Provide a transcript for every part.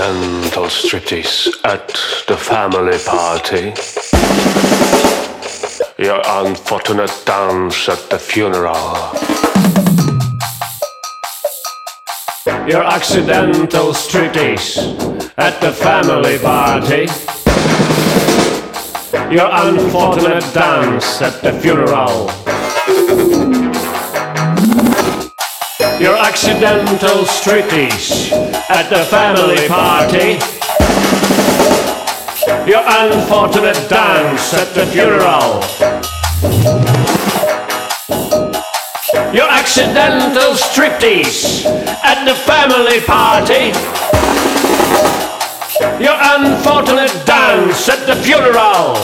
accidental striptease at the family party. Your unfortunate dance at the funeral. Your accidental striptease at the family party. Your unfortunate dance at the funeral. Your accidental striptease at the family party. Your unfortunate dance at the funeral. Your accidental striptease at the family party. Your unfortunate dance at the funeral.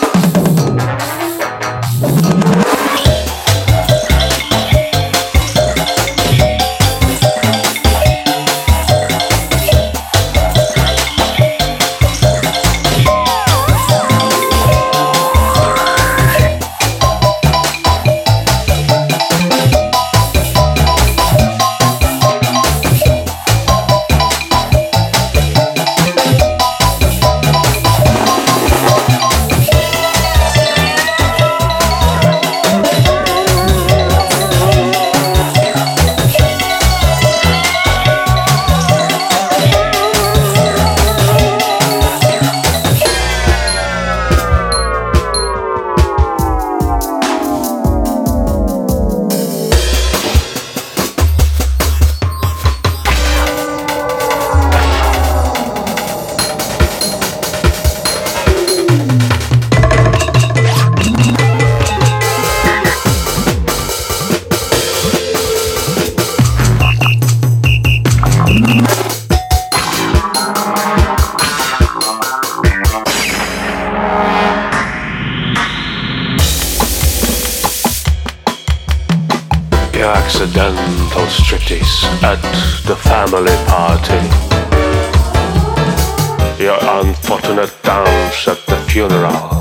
Your accidental striptease at the family party. Your unfortunate dance at the funeral.